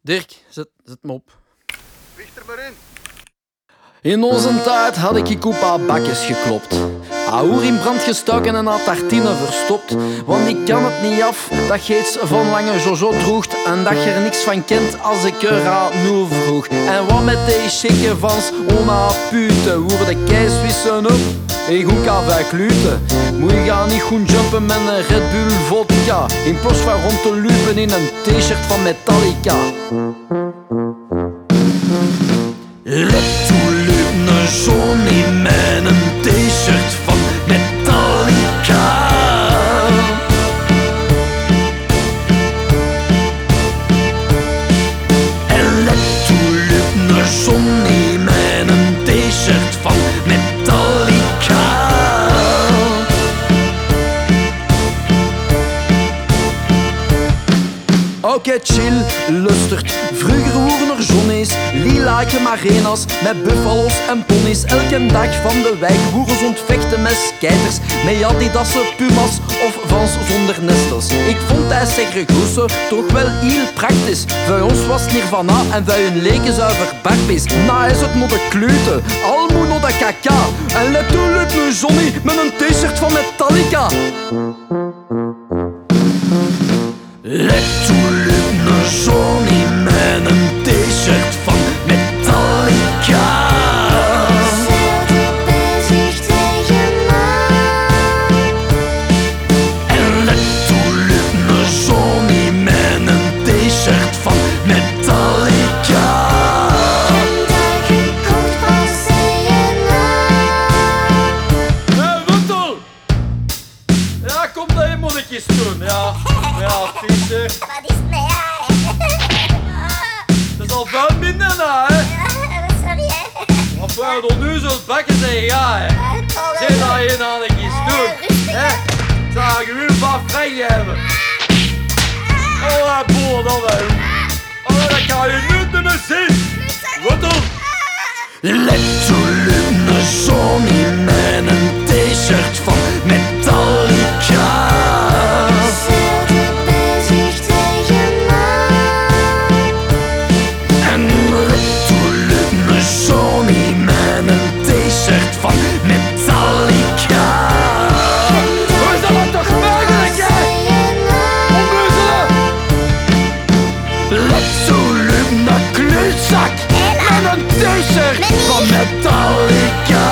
Dirk, zet me op. Richt er maar in. In onze tijd had ik op haar bakjes geklopt. Haar oer in brand gestoken en haar tartine verstopt. Want ik kan het niet af dat je iets van lange Jojo droegt en dat je er niks van kent als ik er aan nu vroeg. En wat met die chique vans ona pute, hoe de keis wissen op en goed kan kluten. Moet je gaan niet goed jumpen met een Red Bull vodka in plaats van rond te lupen in een t-shirt van Metallica. Let toe lukt een zon in mijn t-shirt van Metallica. En let toe lukt een zon in mijn t-shirt van Metallica. Oké, chill, lustert. Vroeger woeren er zonne's, lilaatje marena's met buffalo's en ponies. Elke dag van de wijk woeren ontvechten met skaters, met Adidassen, Puma's of Vans zonder nestels. Ik vond hij segregoese toch wel heel praktisch. Voor ons was het Nirvana en voor hun leken zuiver Barbies. Na is het nog de klute, al moet nog de kaka. En let toe, let nu Johnny met een t-shirt van Metallica. Let toe, lukt een zon in mijn t-shirt van Metallica. En let toe, lukt een zon in mijn t-shirt van Metallica. Hé, Wuttel! Ja, kom dat je monnikjes doen, ja. Ja, t-shirt. Wat is het nou, Dat is al veel minder na, hè? sorry, hè. Wat wou je nu zo'n bakken zeggen, ja, hè? Zeg dat je nou een keer doen, hè? Zou je weer wat vrijgeven? Oh, boel, dan wel. Oh, dat kan je niet meer zien. Wat dan? Let toe, lukt een zon in mijn t-shirt van Metallica. T-shirt van Metallica. Hoe is dat toch mogelijk, hè? Onbeuzelen! Let zo lukt naar kleutzak met een t-shirt van Metallica.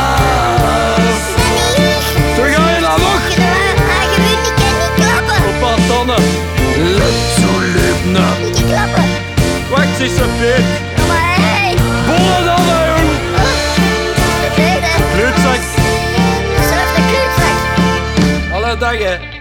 Zo ga je nou nog? Ik kan niet klappen. Op haar tanden. Let zo lukt naar... Niet klappen. Wacht eens een beetje. Maar hey. Bollen dan, hè, jong. Kleutzak. Zelfde kleutzak. Alle dagen.